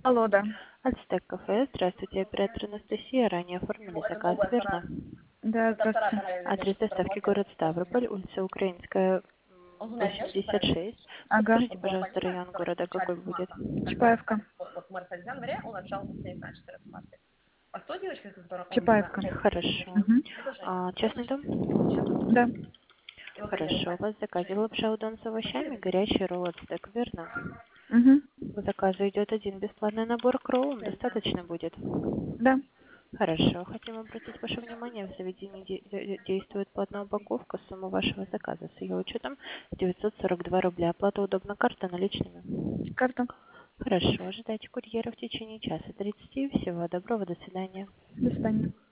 Алло, да. Ацтек кафе. Здравствуйте, оператор Анастасия. Ранее оформили заказ, верно? Да, здравствуйте. Адрес доставки город Ставрополь, улица Украинская, 86. Ага. Подскажите, пожалуйста, район города какой будет? Чапаевка. Чапаевка. Хорошо. Угу. Частный дом? Да. Хорошо. У вас в заказе лапша удон с овощами, горячий ролл ацтек, верно? Угу. По заказу идет один бесплатный набор к роллам. Достаточно будет? Да. Хорошо. Хотим обратить ваше внимание, в заведении действует платная упаковка. Сумма вашего заказа с ее учетом 942 рубля. Оплата удобна, карта наличными. Карта. Хорошо. Ожидайте курьера в течение часа 30. Всего доброго. До свидания. До свидания.